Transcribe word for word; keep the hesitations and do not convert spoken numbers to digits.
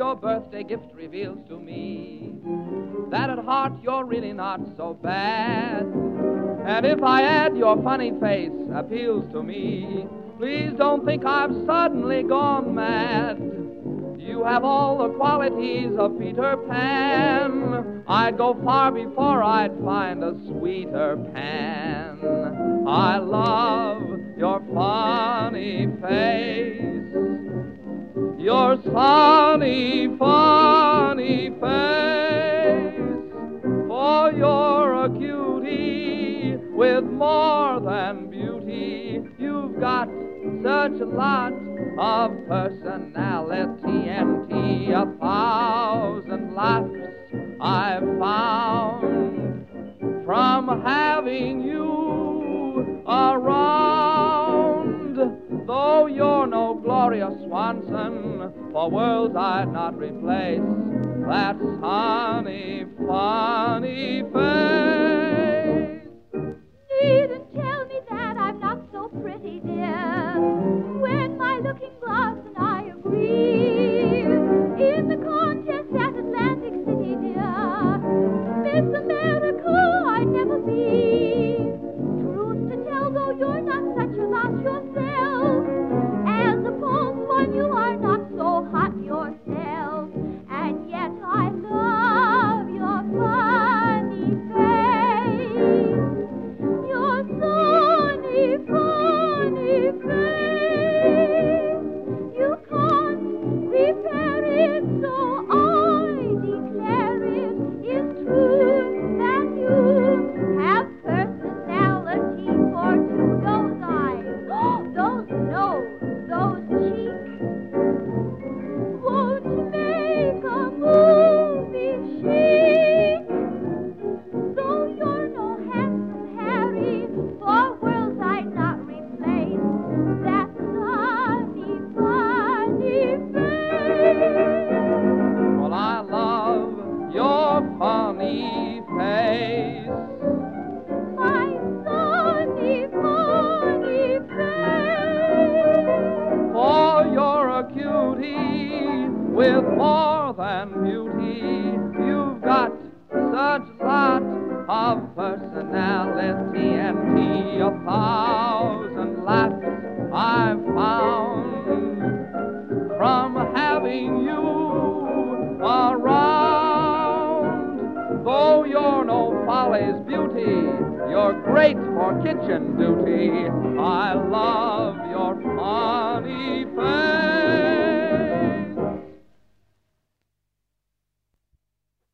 your birthday gift reveals to me that at heart you're really not so bad. And if I add your funny face appeals to me, please don't think I've suddenly gone mad. You have all the qualities of Peter Pan. I'd go far before I'd find a sweeter Pan. I love your funny face, your sunny, funny face, for you're a cutie with more than beauty. You've got such a lot of personality and tea, a thousand laughs I've found from having you around. Though you're no Gloria Swanson, for worlds I'd not replace that sunny, funny face. Needn't tell me that I'm not so pretty, dear, when my looking glass and I agree. In the contest at Atlantic City, dear, Miss America I'd never be. Truth to tell, though you're not such a lot yourself, as a false one you are not so hot yourself, and yet I love your funny face, your sunny, funny face. You can't repair it, so I declare it is true that you have personality for two. Those eyes, those nose, those cheeks won't make a movie chic. Though you're no handsome Harry, for worlds I'd not replace that sunny, funny face. Well, I love your funny face, My sunny, funny face. for you're a cutie with more than beauty. You've got such lot of personality and tea, a thousand laughs I've found from having you around. Though you're no Folly's beauty, you're great for kitchen duty. I love